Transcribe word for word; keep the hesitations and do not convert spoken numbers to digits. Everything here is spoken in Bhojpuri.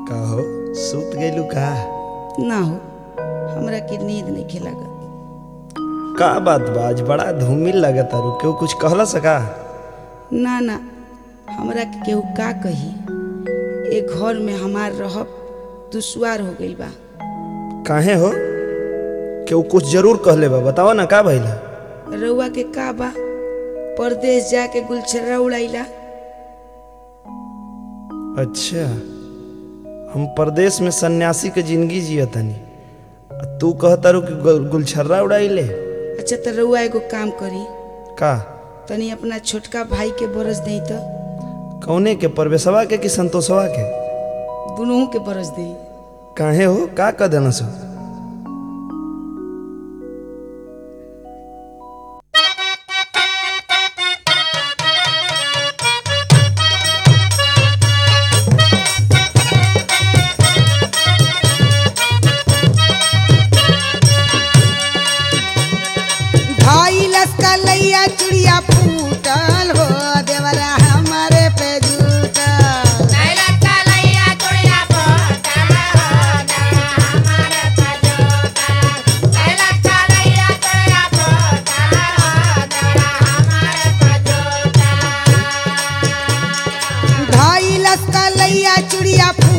कहो सूत गइलू का? ना हो, हमरा के नींद नहीं खेलागा। का बात बा, आज बड़ा धूमिल लगता रू, केहू कुछ कहला सका? ना ना, हमरा के केहू का कही, ए घर में हमार रहब दुश्वार हो गइल बा। काहे हो? केहू कुछ जरूर कहले बा, बतावा ना का भइला? रउआ के का बा, परदेश जाके गुलछर्रा उड़ाइला। अच्छा, हम परदेश में सन्यासी के जिंदगी जियतनी, तू कहता रू कि गुलछर्रा उड़ाइले? अच्छा तो रउआ एगो काम करी, का? तनी अपना छोटका भाई के बरस दई तो। कौने के, परवेशवा के कि संतोषवा के? दुनों के बरस दई। काहे हो, का कह देना सो? कलैया चुड़िया फूटल हो देवरा हमारे पे जूटल। कलैया चुड़िया फूटल हो देवरा हमारे पे जूटल। कलैया चुड़िया फूटल हो देवरा हमारे पे जूटल। धाइलस कलैया चुड़िया